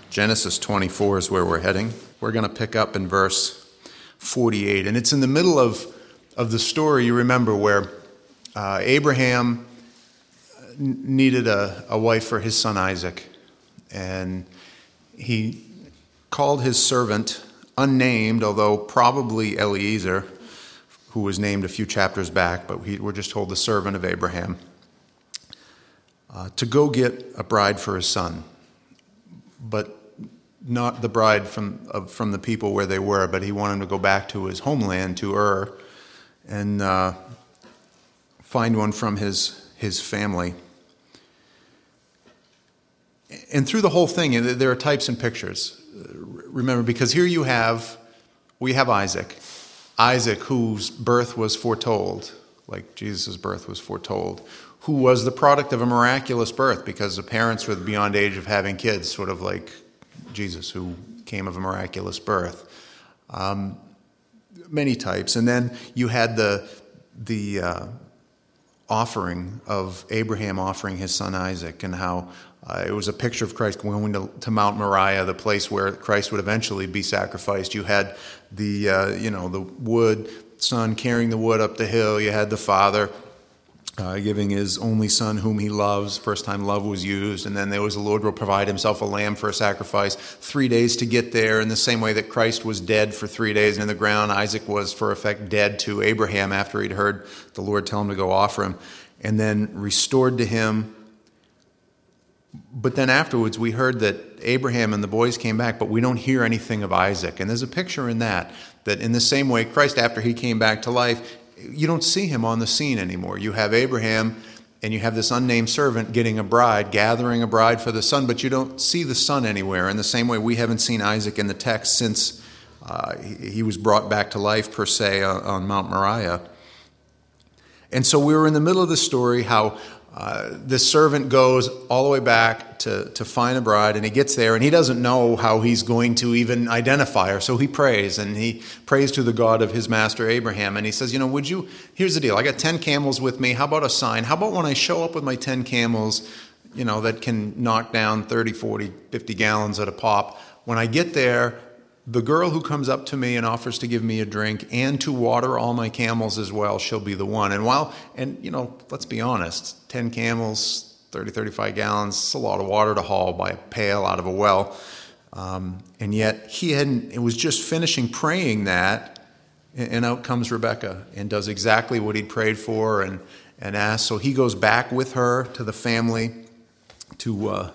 Genesis 24 is where we're heading. We're going to pick up in verse 48. And it's in the middle of the story, you remember, where Abraham needed a wife for his son Isaac. And he called his servant, unnamed, although probably Eliezer, who was named a few chapters back, but we're just told the servant of Abraham, to go get a bride for his son. But not the bride from the people where they were, but he wanted him to go back to his homeland, to Ur, and find one from his family. And through the whole thing, there are types and pictures. Remember, because here we have Isaac. Isaac, whose birth was foretold, like Jesus' birth was foretold, who was the product of a miraculous birth because the parents were beyond age of having kids, sort of like Jesus, who came of a miraculous birth. Many types. And then you had the offering of Abraham offering his son Isaac, and how it was a picture of Christ going to Mount Moriah, the place where Christ would eventually be sacrificed. You had the wood, son carrying the wood up the hill. You had the father giving his only son whom he loves. First time love was used. And then there was the Lord will provide himself a lamb for a sacrifice. 3 days to get there, in the same way that Christ was dead for 3 days in the ground. Isaac was, for effect, dead to Abraham after he'd heard the Lord tell him to go offer him, and then restored to him. But then afterwards we heard that Abraham and the boys came back, but we don't hear anything of Isaac. And there's a picture in that in the same way Christ, after he came back to life, you don't see him on the scene anymore. You have Abraham and you have this unnamed servant getting a bride, gathering a bride for the son, but you don't see the son anywhere. In the same way, we haven't seen Isaac in the text since he was brought back to life, per se, on Mount Moriah. And so we were in the middle of the story, how this servant goes all the way back to find a bride, and he gets there, and he doesn't know how he's going to even identify her. So he prays, and he prays to the God of his master Abraham, and he says, here's the deal. I got 10 camels with me. How about a sign? How about when I show up with my 10 camels, that can knock down 30, 40, 50 gallons at a pop? When I get there, the girl who comes up to me and offers to give me a drink and to water all my camels as well, she'll be the one. And let's be honest, 10 camels, 30, 35 gallons, it's a lot of water to haul by a pail out of a well. And yet it was just finishing praying that, and out comes Rebecca and does exactly what he'd prayed for and asked. So he goes back with her to the family to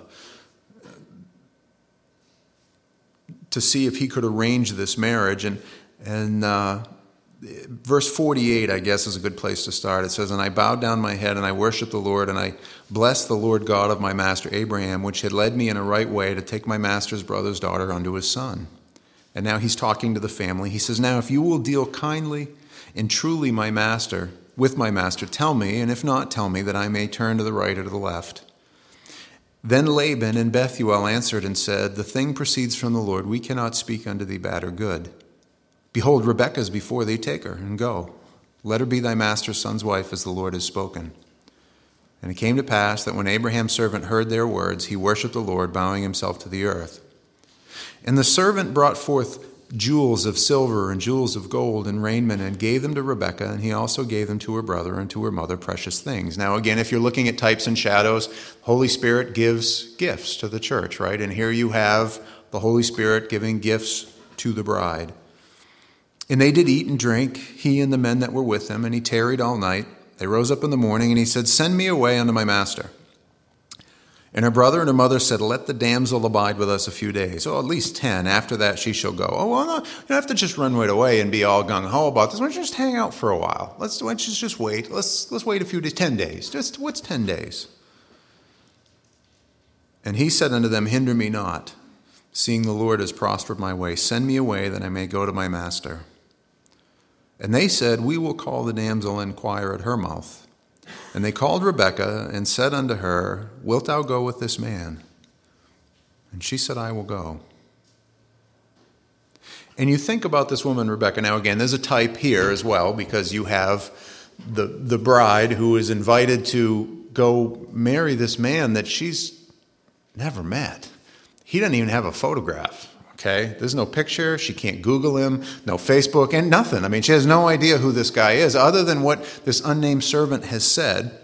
see if he could arrange this marriage. And verse 48, I guess, is a good place to start. It says, "And I bowed down my head, and I worshiped the Lord, and I blessed the Lord God of my master Abraham, which had led me in a right way to take my master's brother's daughter unto his son." And now he's talking to the family. He says, "Now if you will deal kindly and truly with my master, tell me, and if not, tell me, that I may turn to the right or to the left." Then Laban and Bethuel answered and said, "The thing proceeds from the Lord. We cannot speak unto thee bad or good. Behold, Rebekah is before thee. Take her and go. Let her be thy master's son's wife, as the Lord has spoken." And it came to pass that when Abraham's servant heard their words, he worshipped the Lord, bowing himself to the earth. And the servant brought forth jewels of silver and jewels of gold and raiment, and gave them to Rebekah, and he also gave them to her brother and to her mother, precious things. Now again, if you're looking at types and shadows, Holy Spirit gives gifts to the church, right? And here you have the Holy Spirit giving gifts to the bride. "And they did eat and drink, he and the men that were with him, and he tarried all night. They rose up in the morning, and he said, Send me away unto my master. And her brother and her mother said, Let the damsel abide with us a few days. At least 10. After that she shall go. Oh, well, no, you don't have to just run right away and be all gung-ho about this. Why don't you just hang out for a while? Let's just wait. Let's wait a few days. 10 days. Just what's 10 days? And he said unto them, Hinder me not, seeing the Lord has prospered my way. Send me away that I may go to my master. And they said, We will call the damsel and inquire at her mouth. And they called Rebekah and said unto her, Wilt thou go with this man? And she said, I will go. And you think about this woman, Rebekah. Now again, there's a type here as well, because you have the bride who is invited to go marry this man that she's never met. He doesn't even have a photograph. Okay, there's no picture. She can't Google him, no Facebook, and nothing. I mean, she has no idea who this guy is, other than what this unnamed servant has said.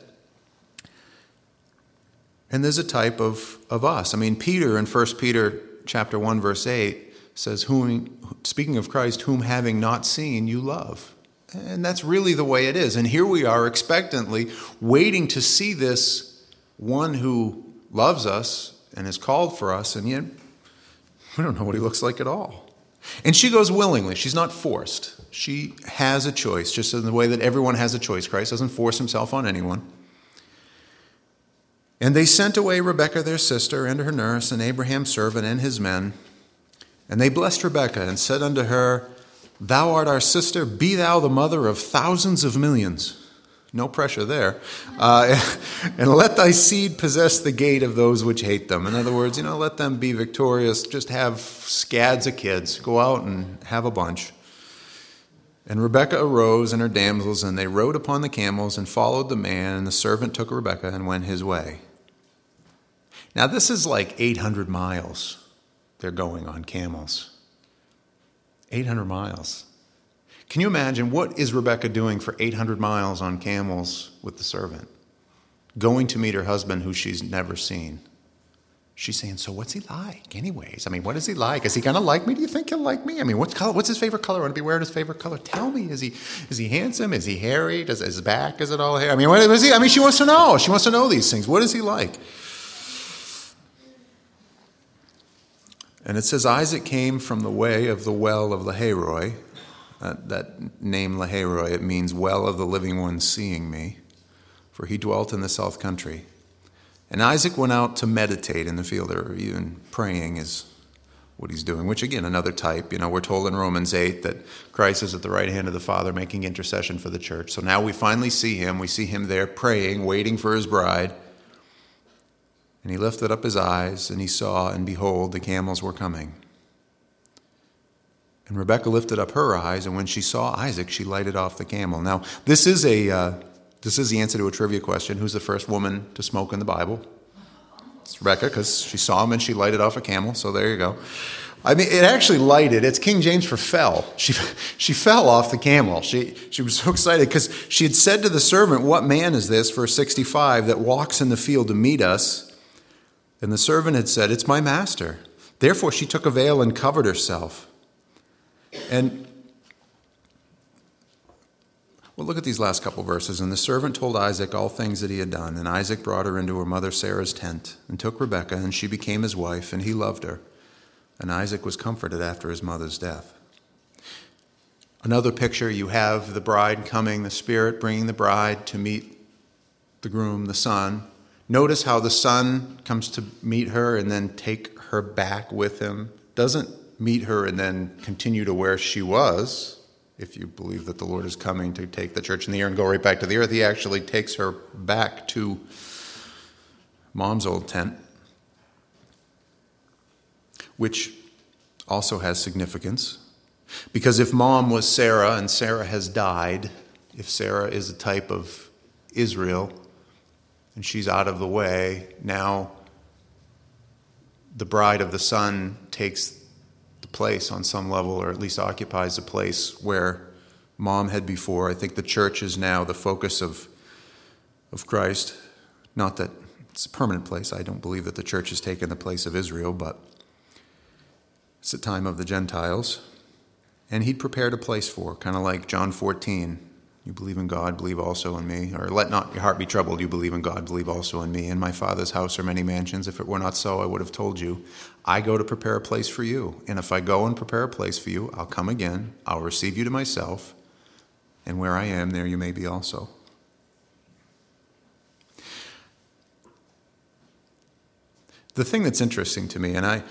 And there's a type of us. I mean, Peter in 1 Peter chapter 1, verse 8 says, speaking of Christ, whom having not seen, you love. And that's really the way it is. And here we are expectantly waiting to see this one who loves us and is called for us, and yet we don't know what he looks like at all. And she goes willingly. She's not forced. She has a choice, just in the way that everyone has a choice. Christ doesn't force himself on anyone. And they sent away Rebekah, their sister, and her nurse, and Abraham's servant, and his men. And they blessed Rebekah and said unto her, Thou art our sister, be thou the mother of thousands of millions. No pressure there. And let thy seed possess the gate of those which hate them. In other words, let them be victorious. Just have scads of kids. Go out and have a bunch. And Rebekah arose and her damsels, and they rode upon the camels and followed the man. And the servant took Rebekah and went his way. Now this is like 800 miles they're going on camels. 800 miles. Can you imagine, what is Rebekah doing for 800 miles on camels with the servant? Going to meet her husband who she's never seen. She's saying, so what's he like anyways? I mean, what is he like? Is he going to like me? Do you think he'll like me? I mean, what's his favorite color? I want to be wearing his favorite color. Tell me, is he handsome? Is he hairy? Does his back, is it all hair? I mean, what is he? I mean, she wants to know. She wants to know these things. What is he like? And it says, Isaac came from the way of the well of Lahairoi. That name Lahairoi, it means well of the living one seeing me, for he dwelt in the south country. And Isaac went out to meditate in the field, or even praying is what he's doing, which again, another type. We're told in Romans 8 that Christ is at the right hand of the Father making intercession for the church. So now we finally see him. We see him there praying, waiting for his bride. And he lifted up his eyes, and he saw, and behold, the camels were coming. And Rebekah lifted up her eyes, and when she saw Isaac, she lighted off the camel. Now, this is the answer to a trivia question. Who's the first woman to smoke in the Bible? It's Rebekah, because she saw him and she lighted off a camel, so there you go. I mean, it actually lighted. It's King James for fell. She fell off the camel. She was so excited because she had said to the servant, what man is this, verse 65, that walks in the field to meet us? And the servant had said, it's my master. Therefore she took a veil and covered herself. And well, look at these last couple verses. And the servant told Isaac all things that he had done. And Isaac brought her into her mother Sarah's tent and took Rebekah, and she became his wife, and he loved her. And Isaac was comforted after his mother's death. Another picture, you have the bride coming, the Spirit bringing the bride to meet the groom, the son. Notice how the son comes to meet her and then take her back with him. Doesn't meet her and then continue to where she was. If you believe that the Lord is coming to take the church in the air and go right back to the earth, he actually takes her back to mom's old tent, which also has significance. Because if mom was Sarah and Sarah has died, if Sarah is a type of Israel and she's out of the way, now the bride of the son takes the place on some level, or at least occupies the place where mom had before. I think the church is now the focus of Christ. Not that it's a permanent place. I don't believe that the church has taken the place of Israel, but it's the time of the Gentiles. And he'd prepared a place for, kind of like John 14. You believe in God, believe also in me. Or let not your heart be troubled. You believe in God, believe also in me. In my Father's house are many mansions. If it were not so, I would have told you. I go to prepare a place for you. And if I go and prepare a place for you, I'll come again. I'll receive you to myself. And where I am, there you may be also. The thing that's interesting to me, have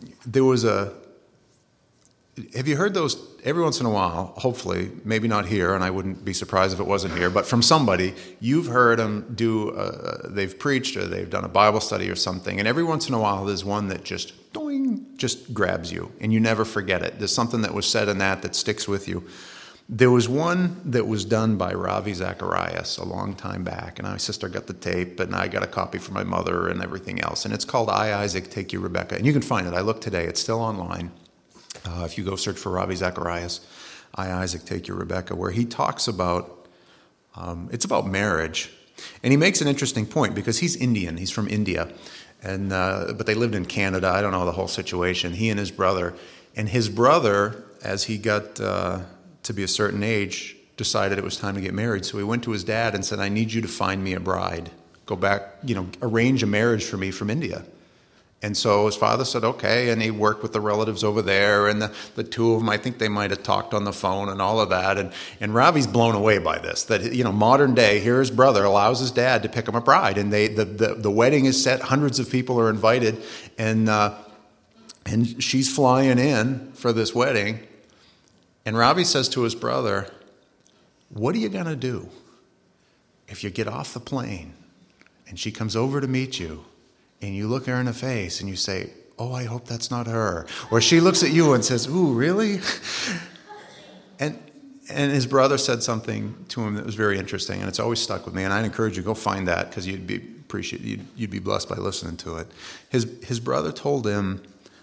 you heard those every once in a while, hopefully, maybe not here, and I wouldn't be surprised if it wasn't here, but from somebody, you've heard them they've preached or they've done a Bible study or something, and every once in a while there's one that just grabs you, and you never forget it. There's something that was said in that sticks with you. There was one that was done by Ravi Zacharias a long time back, and my sister got the tape, and I got a copy for my mother and everything else. And it's called I, Isaac, Take You, Rebecca. And you can find it. I looked today. It's still online. If you go search for Ravi Zacharias, I, Isaac, Take You, Rebecca, where he talks about, it's about marriage. And he makes an interesting point because he's Indian. He's from India. And but they lived in Canada. I don't know the whole situation. He and his brother. And his brother, as he got to be a certain age, decided it was time to get married. So he went to his dad and said, I need you to find me a bride. Go back, arrange a marriage for me from India. And so his father said, okay, and he worked with the relatives over there, and the two of them, I think they might have talked on the phone and all of that. And Ravi's blown away by this, that, modern day, here his brother allows his dad to pick him a bride, and the wedding is set, hundreds of people are invited, and she's flying in for this wedding. And Ravi says to his brother, what are you going to do if you get off the plane and she comes over to meet you and you look her in the face and you say, oh, I hope that's not her? Or she looks at you and says, ooh, really? And his brother said something to him that was very interesting, and it's always stuck with me. And I'd encourage you, go find that, because you'd be blessed by listening to it. His brother told him,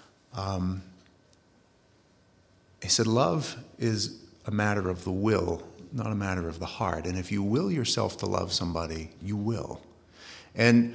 he said, love is a matter of the will, not a matter of the heart. And if you will yourself to love somebody, you will. And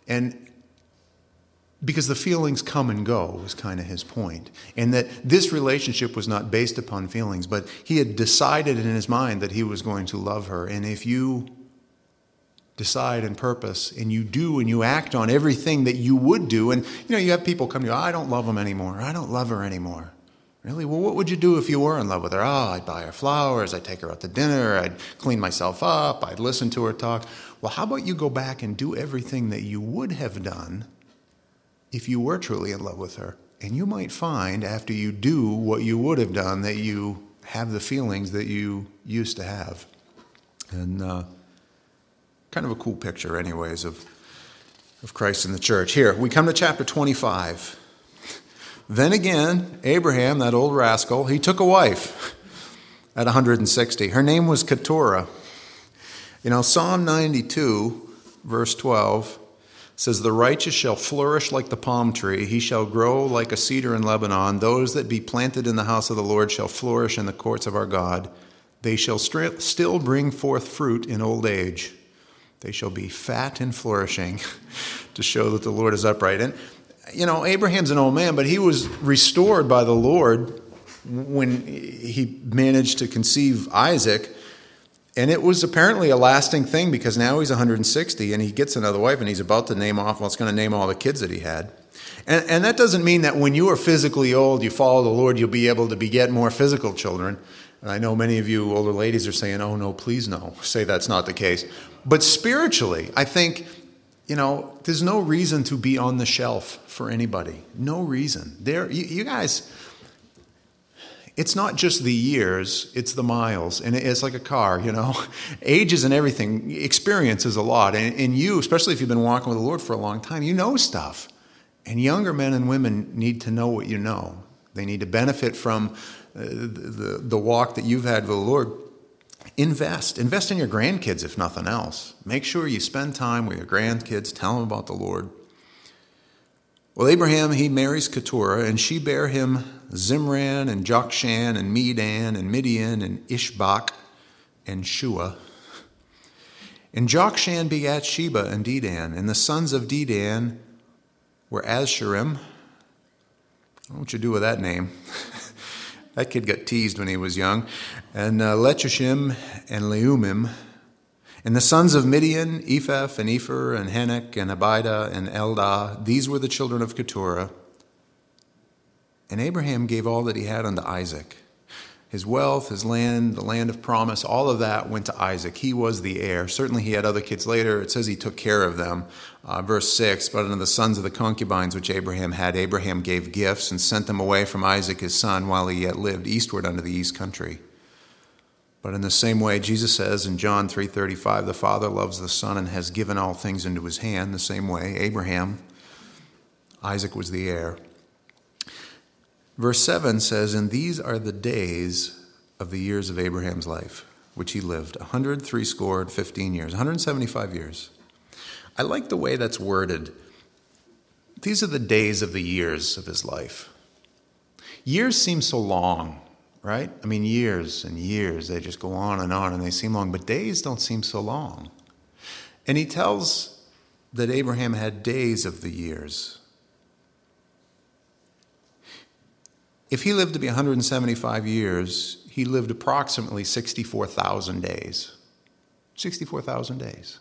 because the feelings come and go was kind of his point. And that this relationship was not based upon feelings, but he had decided in his mind that he was going to love her. And if you decide and purpose, and you do and you act on everything that you would do, and you have people come to you, I don't love him anymore, I don't love her anymore. Really? Well, what would you do if you were in love with her? Oh, I'd buy her flowers, I'd take her out to dinner, I'd clean myself up, I'd listen to her talk. Well, how about you go back and do everything that you would have done if you were truly in love with her? And you might find, after you do what you would have done, that you have the feelings that you used to have. And kind of a cool picture, anyways, of Christ in the church. Here, we come to chapter 25. Then again, Abraham, that old rascal, he took a wife at 160. Her name was Keturah. Psalm 92, verse 12, says, the righteous shall flourish like the palm tree. He shall grow like a cedar in Lebanon. Those that be planted in the house of the Lord shall flourish in the courts of our God. They shall still bring forth fruit in old age. They shall be fat and flourishing to show that the Lord is upright. And Abraham's an old man, but he was restored by the Lord when he managed to conceive Isaac. And it was apparently a lasting thing, because now he's 160 and he gets another wife, and he's about to name off, it's going to name all the kids that he had. And that doesn't mean that when you are physically old, you follow the Lord, you'll be able to beget more physical children. And I know many of you older ladies are saying, oh, no, please no. Say that's not the case. But spiritually, I think, there's no reason to be on the shelf for anybody. No reason. You guys, it's not just the years, it's the miles. And it's like a car, Ages and everything, experience is a lot. And you, especially if you've been walking with the Lord for a long time, you know stuff. And younger men and women need to know what you know. They need to benefit from the walk that you've had with the Lord. Invest in your grandkids, if nothing else. Make sure you spend time with your grandkids. Tell them about the Lord. Well, Abraham, he marries Keturah, and she bare him Zimran and Jokshan and Medan and Midian and Ishbak and Shua. And Jokshan begat Sheba and Dedan, and the sons of Dedan were Azsharim. I don't know what you do with that name. That kid got teased when he was young. And Lechushim and Leumim. And the sons of Midian, Ephah and Epher and Henoch and Abida and Eldah. These were the children of Keturah. And Abraham gave all that he had unto Isaac. His wealth, his land, the land of promise, all of that went to Isaac. He was the heir. Certainly he had other kids later. It says he took care of them. Verse 6, but unto the sons of the concubines which Abraham had, Abraham gave gifts and sent them away from Isaac his son while he yet lived eastward unto the east country. But in the same way, Jesus says in John 3:35, the Father loves the Son and has given all things into his hand. The same way, Abraham, Isaac was the heir. Verse 7 says, and these are the days of the years of Abraham's life, which he lived, 175 years, 175 years. I like the way that's worded. These are the days of the years of his life. Years seem so long, right? I mean, years and years, they just go on and they seem long, but days don't seem so long. And he tells that Abraham had days of the years. If he lived to be 175 years, he lived approximately 64,000 days. 64,000 days.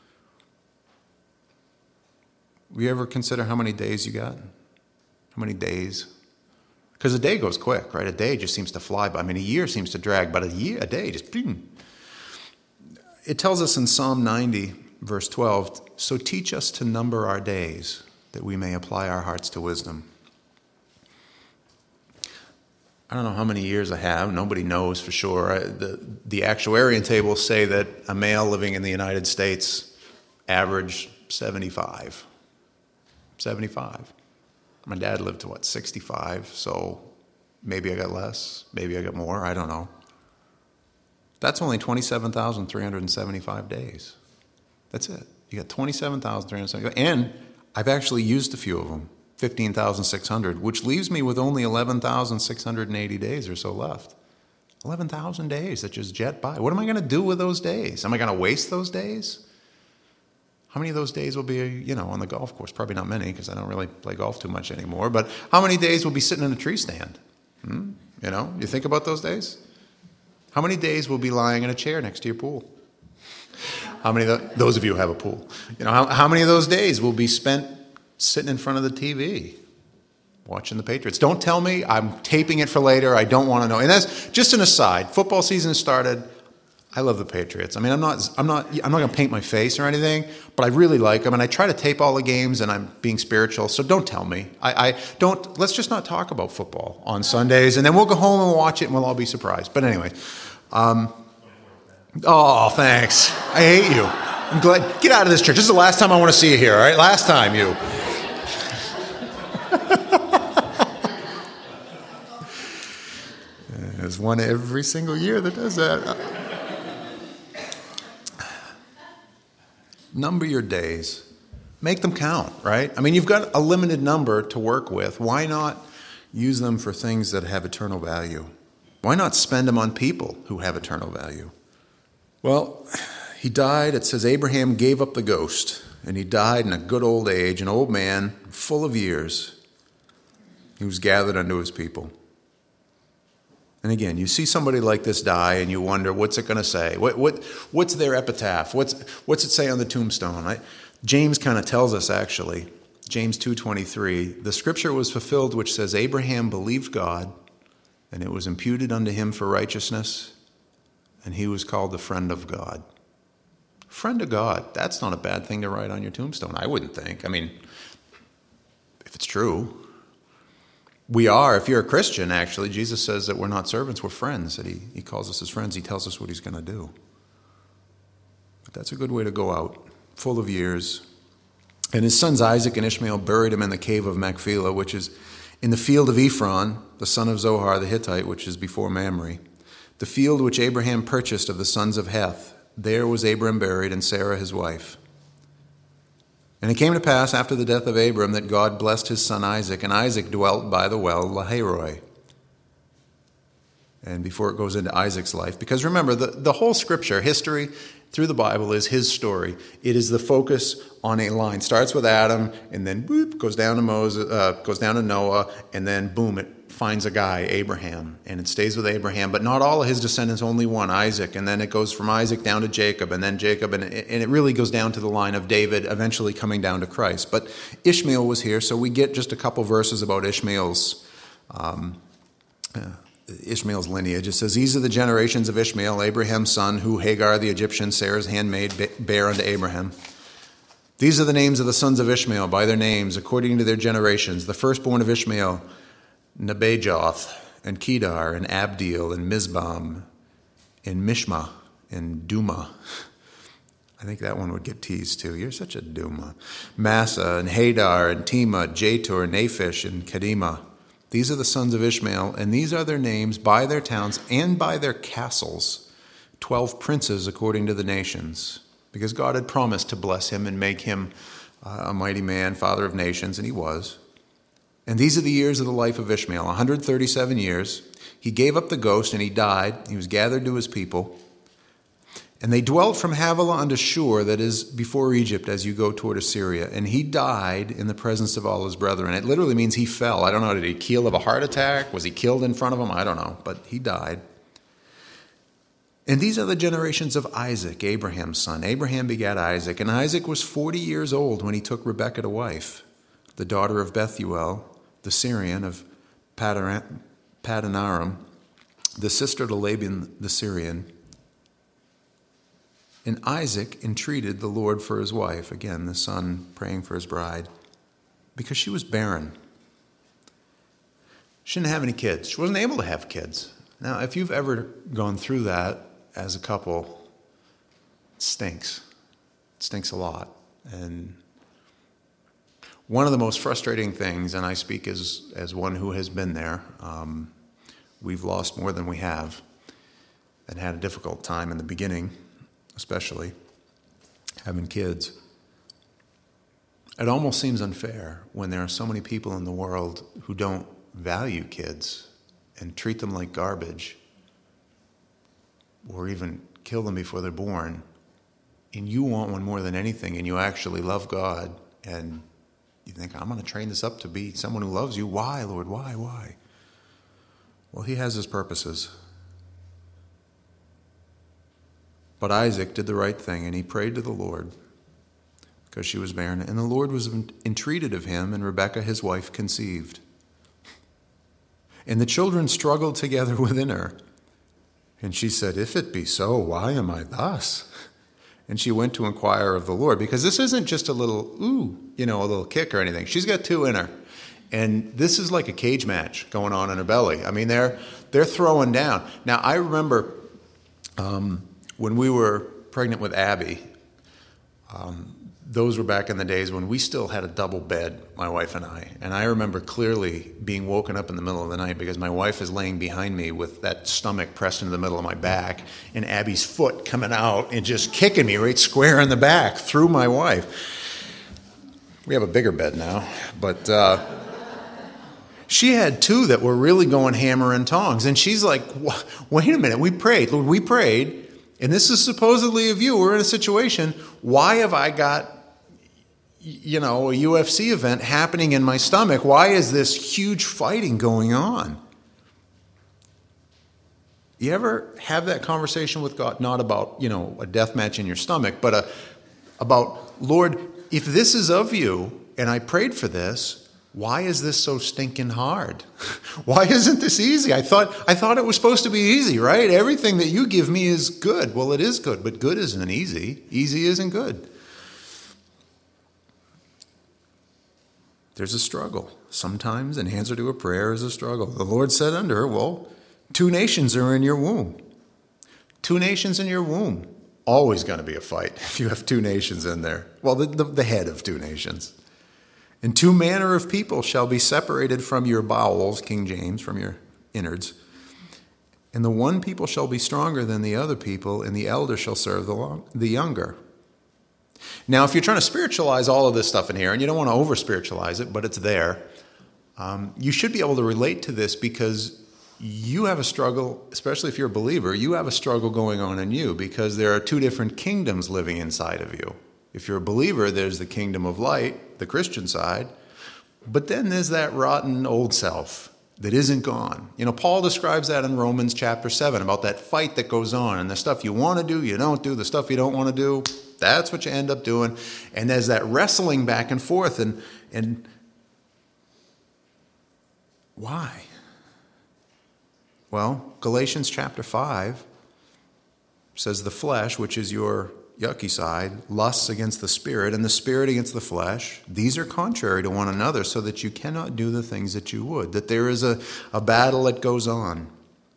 You ever consider how many days you got? How many days? Because a day goes quick, right? A day just seems to fly by. I mean, a year seems to drag, but a day just boom. It tells us in Psalm 90, verse 12, so teach us to number our days, that we may apply our hearts to wisdom. I don't know how many years I have. Nobody knows for sure. The actuarial tables say that a male living in the United States averaged 75. 75. My dad lived to, 65, so maybe I got less, maybe I got more, I don't know. That's only 27,375 days. That's it. You got 27,375, and I've actually used a few of them, 15,600, which leaves me with only 11,680 days or so left. 11,000 days that just jet by. What am I going to do with those days? Am I going to waste those days? How many of those days will be, on the golf course? Probably not many, because I don't really play golf too much anymore. But how many days will be sitting in a tree stand? You think about those days? How many days will be lying in a chair next to your pool? How many of those of you who have a pool? How many of those days will be spent sitting in front of the TV, watching the Patriots? Don't tell me. I'm taping it for later. I don't want to know. And that's just an aside. Football season has started. I love the Patriots. I mean, I'm not going to paint my face or anything, but I really like them, and I try to tape all the games, and I'm being spiritual. So don't tell me. Let's just not talk about football on Sundays, and then we'll go home and watch it, and we'll all be surprised. But anyway, thanks. I hate you. I'm glad. Get out of this church. This is the last time I want to see you here. All right, last time you. There's one every single year that does that. Number your days. Make them count, right? I mean, you've got a limited number to work with. Why not use them for things that have eternal value? Why not spend them on people who have eternal value? Well, he died. It says Abraham gave up the ghost, and he died in a good old age, an old man, full of years. He was gathered unto his people. And again, you see somebody like this die, and you wonder, what's it going to say? What's their epitaph? What's it say on the tombstone? James kind of tells us, actually, James 2:23, the scripture was fulfilled which says, Abraham believed God, and it was imputed unto him for righteousness, and he was called the friend of God. Friend of God, that's not a bad thing to write on your tombstone, I wouldn't think. I mean, if it's true. We are, if you're a Christian, actually, Jesus says that we're not servants, we're friends, that he calls us his friends. He tells us what he's going to do. But that's a good way to go out, full of years. And his sons Isaac and Ishmael buried him in the cave of Machpelah, which is in the field of Ephron, the son of Zohar the Hittite, which is before Mamre. The field which Abraham purchased of the sons of Heth, there was Abram buried, and Sarah his wife. And it came to pass after the death of Abram that God blessed his son Isaac, and Isaac dwelt by the well Lahairoi. And before it goes into Isaac's life, because remember, the whole scripture, history through the Bible is his story. It is the focus on a line. Starts with Adam, and then boop, goes down to Moses, goes down to Noah, and then boom, it finds a guy, Abraham, and it stays with Abraham, but not all of his descendants, only one, Isaac, and then it goes from Isaac down to Jacob, and then Jacob, and it really goes down to the line of David, eventually coming down to Christ. But Ishmael was here, so we get just a couple verses about Ishmael's lineage. It says, these are the generations of Ishmael, Abraham's son, who Hagar the Egyptian, Sarah's handmaid, bare unto Abraham. These are the names of the sons of Ishmael by their names, according to their generations. The firstborn of Ishmael, Nebajoth, and Kedar, and Abdeel, and Mizbam, and Mishma, and Duma. I think that one would get teased too. You're such a Duma. Massa, and Hadar, and Tema, Jator, Naphish, and Kedema. These are the sons of Ishmael, and these are their names by their towns and by their castles, 12 princes according to the nations. Because God had promised to bless him and make him a mighty man, father of nations, and he was. And these are the years of the life of Ishmael, 137 years. He gave up the ghost, and he died. He was gathered to his people. And they dwelt from Havilah unto Shur, that is before Egypt, as you go toward Assyria. And he died in the presence of all his brethren. It literally means he fell. I don't know, did he kill of a heart attack? Was he killed in front of them? I don't know, but he died. And these are the generations of Isaac, Abraham's son. Abraham begat Isaac, and Isaac was 40 years old when he took Rebekah to wife, the daughter of Bethuel, the Syrian of Padanaram, the sister to Laban the Syrian. And Isaac entreated the Lord for his wife, again, the son praying for his bride, because she was barren. She didn't have any kids. She wasn't able to have kids. Now, if you've ever gone through that as a couple, it stinks. It stinks a lot. And one of the most frustrating things, and I speak as one who has been there, we've lost more than we have and had a difficult time in the beginning, especially having kids. It almost seems unfair when there are so many people in the world who don't value kids and treat them like garbage or even kill them before they're born, and you want one more than anything, and you actually love God, and you think, I'm going to train this up to be someone who loves you. Why, Lord? Why? Well, he has his purposes. But Isaac did the right thing, and he prayed to the Lord because she was barren. And the Lord was entreated of him, and Rebekah, his wife, conceived. And the children struggled together within her. And she said, if it be so, why am I thus? And she went to inquire of the Lord, because this isn't just a little, a little kick or anything. She's got two in her. And this is like a cage match going on in her belly. I mean, they're throwing down. Now, I remember when we were pregnant with Abby, those were back in the days when we still had a double bed, my wife and I. And I remember clearly being woken up in the middle of the night because my wife is laying behind me with that stomach pressed into the middle of my back and Abby's foot coming out and just kicking me right square in the back through my wife. We have a bigger bed now, but she had two that were really going hammer and tongs. And she's like, wait a minute, we prayed. Lord, we prayed. And this is supposedly of you. We're in a situation. Why have I got, a UFC event happening in my stomach? Why is this huge fighting going on? You ever have that conversation with God? Not about, a death match in your stomach, but about, Lord, if this is of you, and I prayed for this, why is this so stinking hard? Why isn't this easy? I thought it was supposed to be easy, right? Everything that you give me is good. Well, it is good, but good isn't easy. Easy isn't good. There's a struggle. Sometimes an answer to a prayer is a struggle. The Lord said unto her, well, 2 nations are in your womb. 2 nations in your womb. Always going to be a fight if you have 2 nations in there. Well, the head of 2 nations. And 2 manner of people shall be separated from your bowels, King James, from your innards. And the one people shall be stronger than the other people, and the elder shall serve the younger. Now, if you're trying to spiritualize all of this stuff in here, and you don't want to over-spiritualize it, but it's there, you should be able to relate to this because you have a struggle, especially if you're a believer, you have a struggle going on in you because there are 2 different kingdoms living inside of you. If you're a believer, there's the kingdom of light, the Christian side, but then there's that rotten old self that isn't gone. Paul describes that in Romans chapter 7 about that fight that goes on and the stuff you want to do, you don't do, the stuff you don't want to do, that's what you end up doing. And there's that wrestling back and forth and why? Well, Galatians chapter 5 says the flesh, which is your yucky side, lusts against the spirit, and the spirit against the flesh. These are contrary to one another, so that you cannot do the things that you would. That there is a battle that goes on.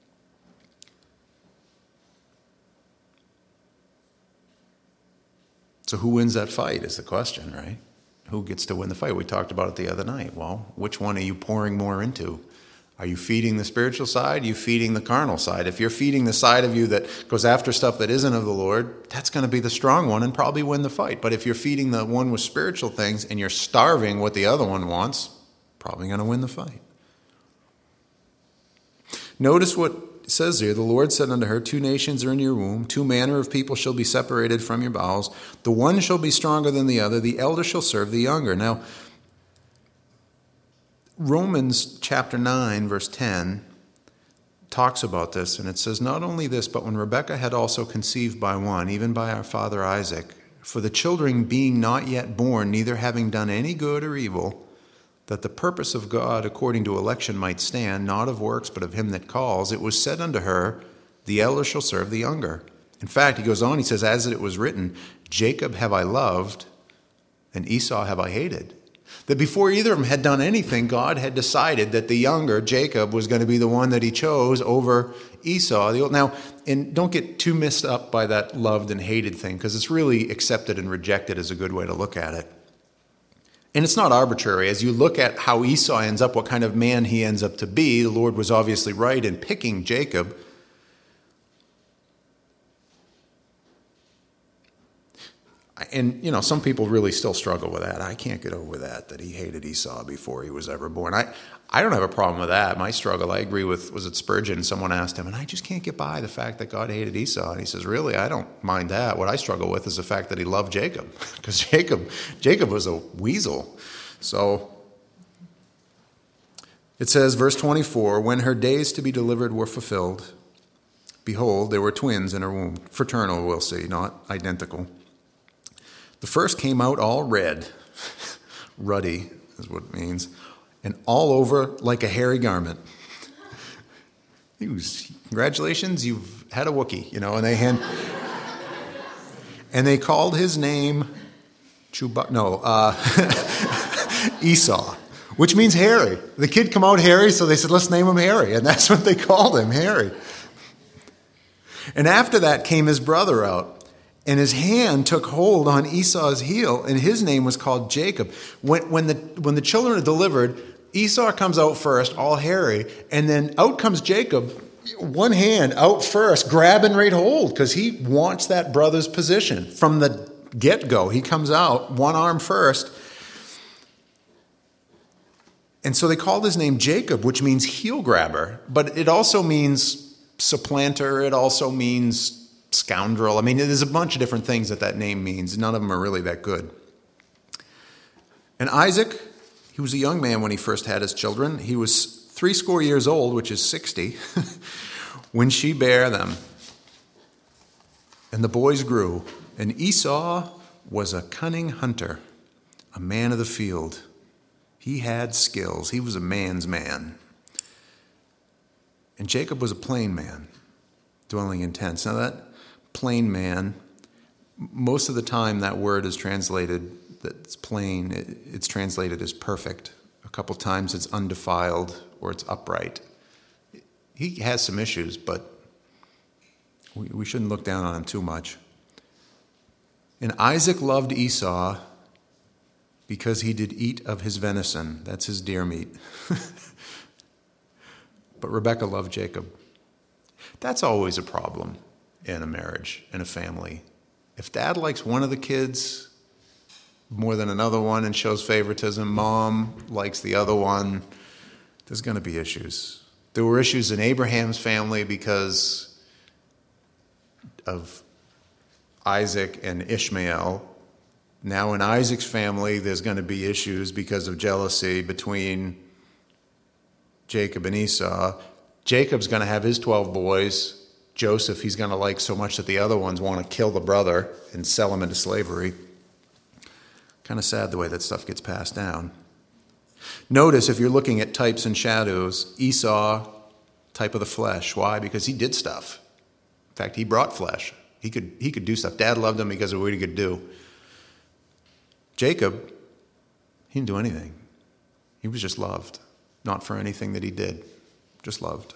So who wins that fight is the question, right? Who gets to win the fight? We talked about it the other night. Well, which one are you pouring more into? Are you feeding the spiritual side? Are you feeding the carnal side? If you're feeding the side of you that goes after stuff that isn't of the Lord, that's going to be the strong one and probably win the fight. But if you're feeding the one with spiritual things and you're starving what the other one wants, probably going to win the fight. Notice what it says here. The Lord said unto her, 2 nations are in your womb, 2 manner of people shall be separated from your bowels. The one shall be stronger than the other, the elder shall serve the younger. Now, Romans chapter 9, verse 10 talks about this, and it says, not only this, but when Rebekah had also conceived by one, even by our father Isaac, for the children being not yet born, neither having done any good or evil, that the purpose of God according to election might stand, not of works, but of him that calls, it was said unto her, the elder shall serve the younger. In fact, he goes on, he says, as it was written, Jacob have I loved, and Esau have I hated. That before either of them had done anything, God had decided that the younger, Jacob, was going to be the one that he chose over Esau. Now, and don't get too messed up by that loved and hated thing, because it's really accepted and rejected is a good way to look at it. And it's not arbitrary. As you look at how Esau ends up, what kind of man he ends up to be, the Lord was obviously right in picking Jacob. And, some people really still struggle with that. I can't get over that he hated Esau before he was ever born. I don't have a problem with that. My struggle, I agree with, was it Spurgeon? Someone asked him, and I just can't get by the fact that God hated Esau. And he says, really, I don't mind that. What I struggle with is the fact that he loved Jacob, because Jacob was a weasel. So it says, verse 24, when her days to be delivered were fulfilled, behold, there were twins in her womb. Fraternal, we'll see, not identical. The first came out all red, ruddy is what it means, and all over like a hairy garment. Congratulations, you've had a Wookiee, and they called his name Esau, which means hairy. The kid come out hairy, so they said, let's name him Harry, and that's what they called him, Harry. And after that came his brother out. And his hand took hold on Esau's heel, and his name was called Jacob. When the children are delivered, Esau comes out first, all hairy, and then out comes Jacob, one hand out first, grabbing right hold, because he wants that brother's position. From the get-go, he comes out, one arm first. And so they called his name Jacob, which means heel grabber, but it also means supplanter, it also means scoundrel. There's a bunch of different things that name means. None of them are really that good. And Isaac, he was a young man when he first had his children. He was 70 years old, which is 60, when she bare them. And the boys grew. And Esau was a cunning hunter, a man of the field. He had skills. He was a man's man. And Jacob was a plain man, dwelling in tents. Now that plain man, most of the time that word is translated, that's plain, it's translated as perfect. A couple times it's undefiled or it's upright. He has some issues, but we shouldn't look down on him too much. And Isaac loved Esau because he did eat of his venison. That's his deer meat. But Rebekah loved Jacob. That's always a problem in a marriage, in a family. If dad likes one of the kids more than another one and shows favoritism, mom likes the other one, there's going to be issues. There were issues in Abraham's family because of Isaac and Ishmael. Now in Isaac's family, there's going to be issues because of jealousy between Jacob and Esau. Jacob's going to have his 12 boys. Joseph, he's going to like so much that the other ones want to kill the brother and sell him into slavery. Kind of sad the way that stuff gets passed down. Notice, if you're looking at types and shadows, Esau, type of the flesh. Why? Because he did stuff. In fact, he brought flesh. He could do stuff. Dad loved him because of what he could do. Jacob, he didn't do anything. He was just loved. Not for anything that he did. Just loved.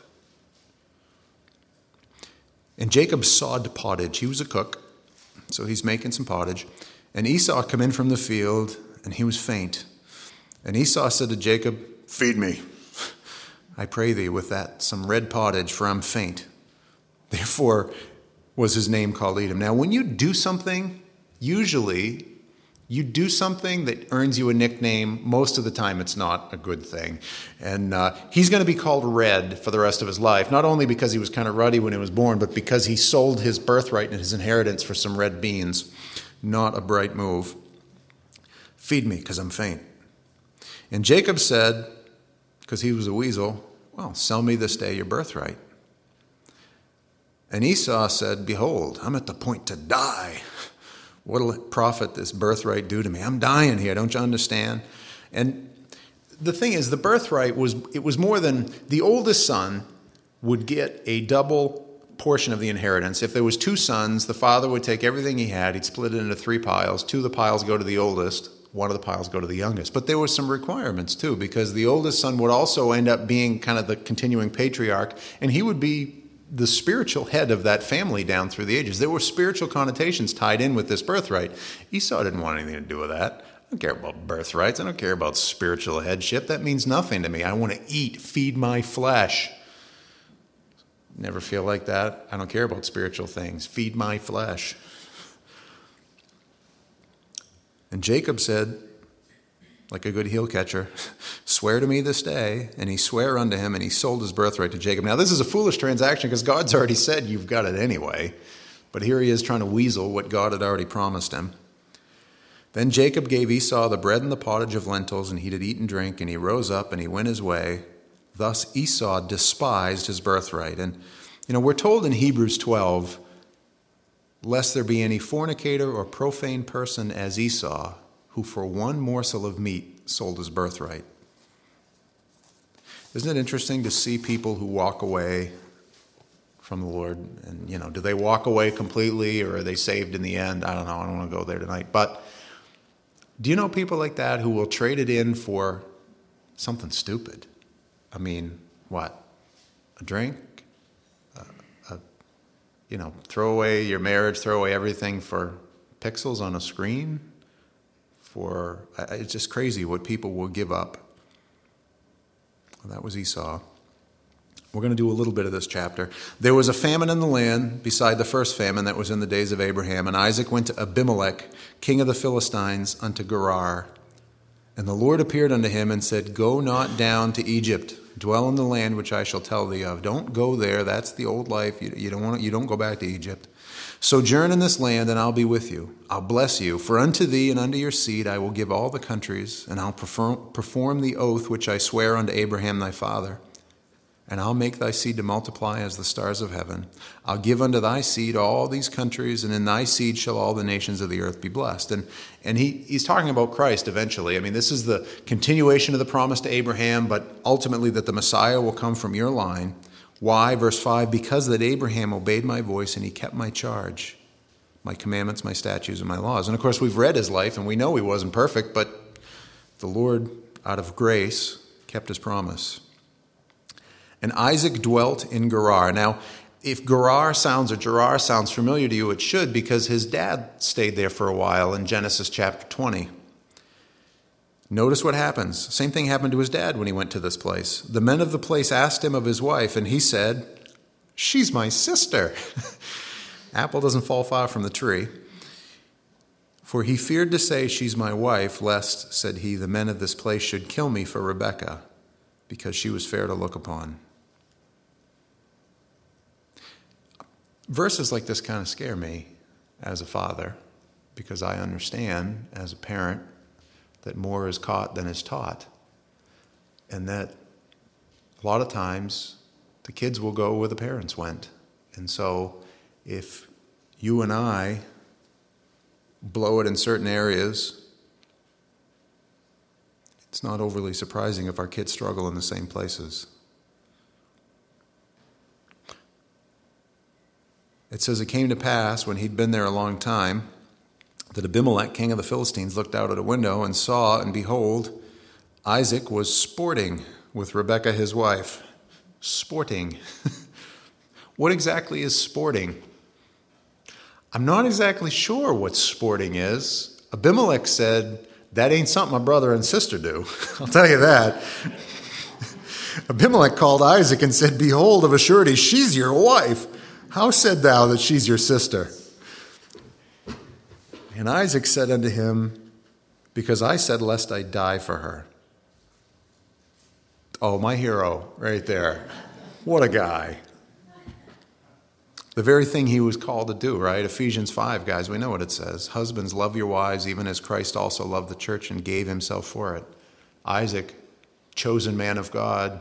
And Jacob sawed pottage. He was a cook, so he's making some pottage. And Esau come in from the field, and he was faint. And Esau said to Jacob, feed me. I pray thee with that some red pottage, for I'm faint. Therefore was his name called Edom. Now, when you do something, usually you do something that earns you a nickname. Most of the time, it's not a good thing. And he's going to be called Red for the rest of his life, not only because he was kind of ruddy when he was born, but because he sold his birthright and his inheritance for some red beans. Not a bright move. Feed me, because I'm faint. And Jacob said, because he was a weasel, well, sell me this day your birthright. And Esau said, behold, I'm at the point to die. What'll it profit this birthright do to me? I'm dying here, don't you understand? And the thing is, the birthright was more than the oldest son would get a double portion of the inheritance. If there was two sons, the father would take everything he had, he'd split it into 3 piles. 2 of the piles go to the oldest, 1 of the piles go to the youngest. But there were some requirements too, because the oldest son would also end up being kind of the continuing patriarch, and he would be the spiritual head of that family down through the ages. There were spiritual connotations tied in with this birthright. Esau didn't want anything to do with that. I don't care about birthrights. I don't care about spiritual headship. That means nothing to me. I want to eat, feed my flesh. Never feel like that? I don't care about spiritual things. Feed my flesh. And Jacob said, like a good heel catcher, swear to me this day. And he sware unto him, and he sold his birthright to Jacob. Now, this is a foolish transaction because God's already said you've got it anyway. But here he is trying to weasel what God had already promised him. Then Jacob gave Esau the bread and the pottage of lentils, and he did eat and drink, and he rose up and he went his way. Thus Esau despised his birthright. And, we're told in Hebrews 12, lest there be any fornicator or profane person as Esau, who for one morsel of meat sold his birthright. Isn't it interesting to see people who walk away from the Lord? And, do they walk away completely, or are they saved in the end? I don't know. I don't want to go there tonight. But do you know people like that who will trade it in for something stupid? I mean, what? A drink? Throw away your marriage, throw away everything for pixels on a screen? It's just crazy what people will give up. Well, that was Esau. We're going to do a little bit of this chapter. There was a famine in the land beside the first famine that was in the days of Abraham, and Isaac went to Abimelech, king of the Philistines, unto Gerar. And the Lord appeared unto him and said, go not down to Egypt, dwell in the land which I shall tell thee of. Don't go there. That's the old life. You don't go back to Egypt. Sojourn in this land, and I'll be with you. I'll bless you. For unto thee and unto your seed I will give all the countries, and I'll perform the oath which I swear unto Abraham thy father. And I'll make thy seed to multiply as the stars of heaven. I'll give unto thy seed all these countries, and in thy seed shall all the nations of the earth be blessed. And he's talking about Christ eventually. I mean, this is the continuation of the promise to Abraham, but ultimately that the Messiah will come from your line. Why? Verse 5, because that Abraham obeyed my voice and he kept my charge, my commandments, my statutes, and my laws. And of course, we've read his life and we know he wasn't perfect, but the Lord, out of grace, kept his promise. And Isaac dwelt in Gerar. Now, if Gerar sounds familiar to you, it should, because his dad stayed there for a while in Genesis chapter 20. Notice what happens. Same thing happened to his dad when he went to this place. The men of the place asked him of his wife, and he said, she's my sister. Apple doesn't fall far from the tree. For he feared to say, she's my wife, lest, said he, the men of this place should kill me for Rebekah, because she was fair to look upon. Verses like this kind of scare me as a father, because I understand as a parent that more is caught than is taught, and that a lot of times the kids will go where the parents went. And so if you and I blow it in certain areas, it's not overly surprising if our kids struggle in the same places. It says it came to pass when he'd been there a long time that Abimelech, king of the Philistines, looked out at a window and saw, and behold, Isaac was sporting with Rebekah his wife. Sporting. What exactly is sporting? I'm not exactly sure what sporting is. Abimelech said, that ain't something my brother and sister do. I'll tell you that. Abimelech called Isaac and said, Behold, of a surety, she's your wife. How said thou that she's your sister? And Isaac said unto him, Because I said, lest I die for her. Oh, my hero right there. What a guy. The very thing he was called to do, right? Ephesians 5, guys, we know what it says. Husbands, love your wives, even as Christ also loved the church and gave himself for it. Isaac, chosen man of God,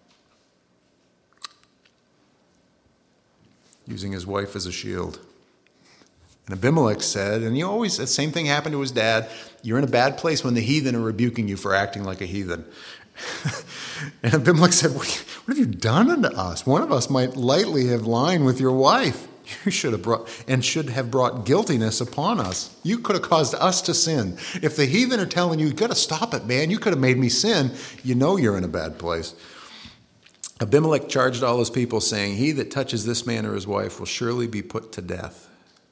using his wife as a shield. And Abimelech said, and the same thing happened to his dad, you're in a bad place when the heathen are rebuking you for acting like a heathen. And Abimelech said, what have you done unto us? One of us might lightly have lain with your wife. You should have brought guiltiness upon us. You could have caused us to sin. If the heathen are telling you, you got to stop it, man, you could have made me sin, you know you're in a bad place. Abimelech charged all his people, saying, He that touches this man or his wife will surely be put to death.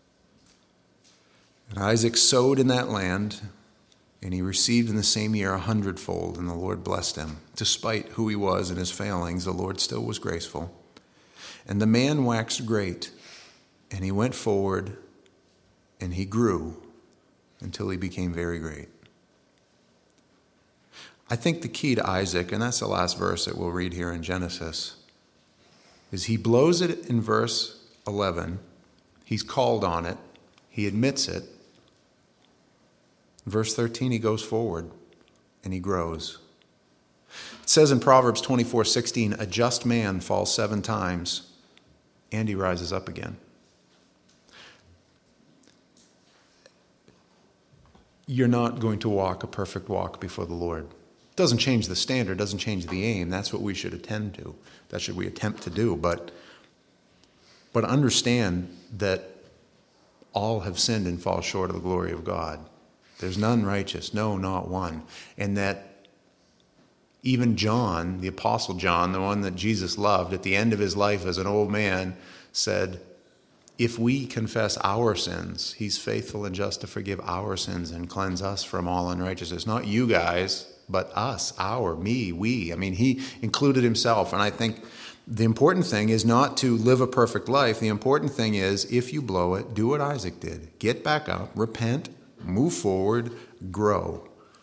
And Isaac sowed in that land, and he received in the same year 100-fold, and the Lord blessed him. Despite who he was and his failings, the Lord still was graceful. And the man waxed great, and he went forward, and he grew until he became very great. I think the key to Isaac, and that's the last verse that we'll read here in Genesis, is he blows it in verse 11. He's called on it. He admits it. In verse 13, he goes forward and he grows. It says in Proverbs 24:16, a just man falls 7 times and he rises up again. You're not going to walk a perfect walk before the Lord. It doesn't change the standard, doesn't change the aim. That's what we should attend to. That's what we attempt to do. But understand that all have sinned and fall short of the glory of God. There's none righteous, no, not one. And that even John, the Apostle John, the one that Jesus loved, at the end of his life as an old man, said, if we confess our sins, he's faithful and just to forgive our sins and cleanse us from all unrighteousness. Not you guys, but us, we. I mean, he included himself. And I think the important thing is not to live a perfect life. The important thing is, if you blow it, do what Isaac did. Get back up, repent, move forward, grow.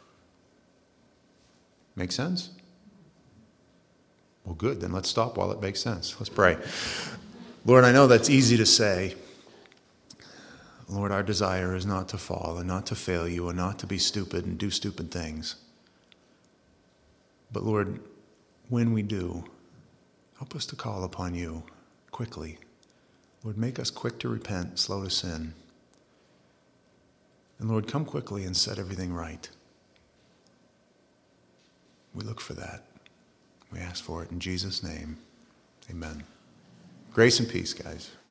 Make sense? Well, good. Then let's stop while it makes sense. Let's pray. Lord, I know that's easy to say. Lord, our desire is not to fall and not to fail you and not to be stupid and do stupid things. But Lord, when we do, help us to call upon you quickly. Lord, make us quick to repent, slow to sin. And Lord, come quickly and set everything right. We look for that. We ask for it in Jesus' name. Amen. Grace and peace, guys.